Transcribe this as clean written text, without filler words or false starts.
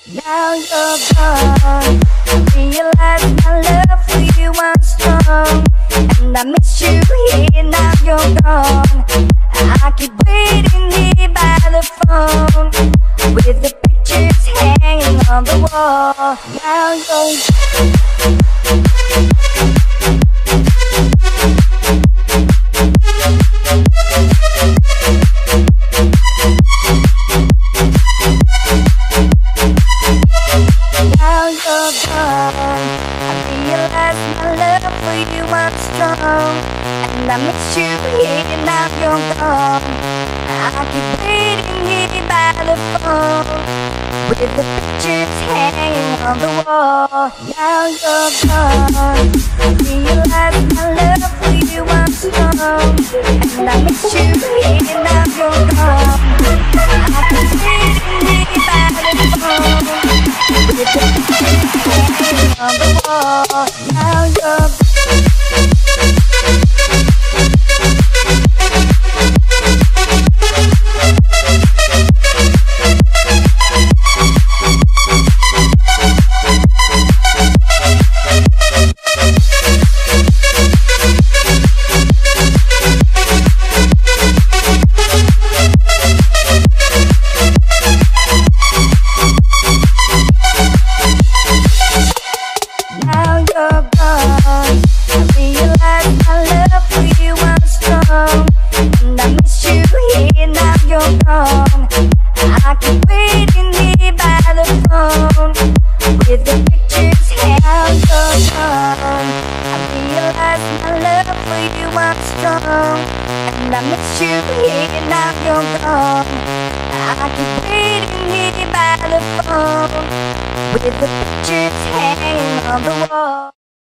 Now you're gone. I realize my love for you was strong, and I miss you here. Now you're gone. I keep waiting here by the phone, with the pictures hanging on the wall. Now you're I miss you here, now you're gone. I keep waiting here by the phone, with the pictures hanging on the wall. Now you're gone. I realize my love for you was strong, and I miss you here, now you're gone. I keep waiting here by the phone, with the pictures hanging on the wall. Now you're gone. I keep waiting here by the phone, with the pictures hanging on the wall. I realize my love for you was strong, and I miss you here, now you're gone. I keep waiting here by the phone, with the pictures hanging on the wall.